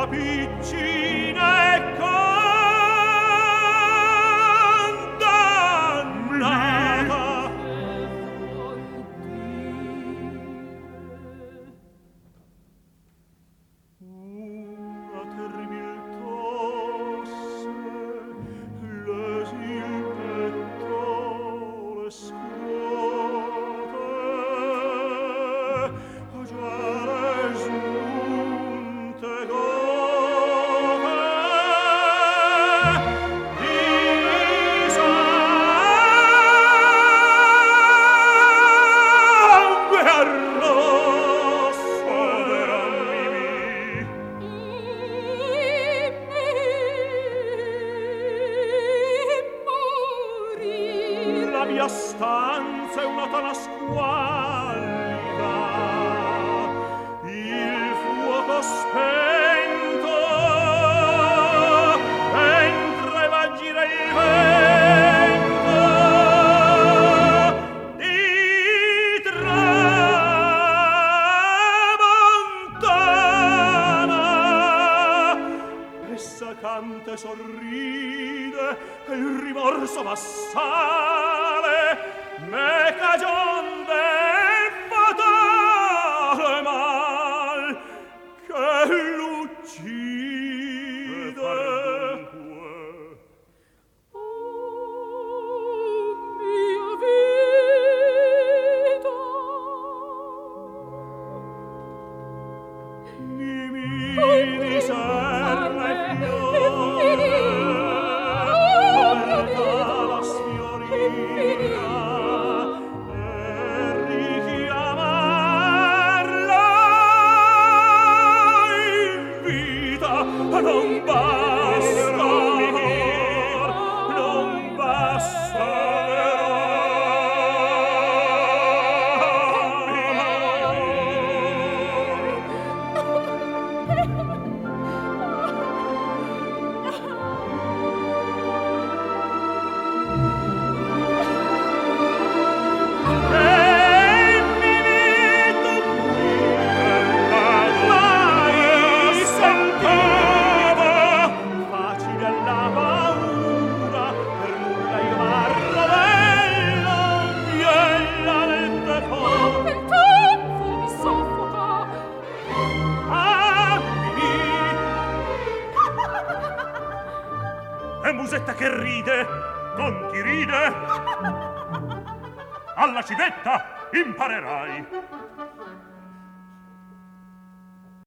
piccina e condannata. Una terribil tosse lesi il petto, le scrote, giare smunte gote, di sangue arrosso la mia stanza è una tana squallida, il fuoco spento, mentre va gira il vento di tramontana. Essa canta e sorride e il rimorso m'assale, me cagion del fatale mal che l'uccide. Mia vita, mi serve fiore, la sfiorina, e richiamarla in vita non basta, non basta. Musetta che ride, non ti ride? Alla civetta imparerai.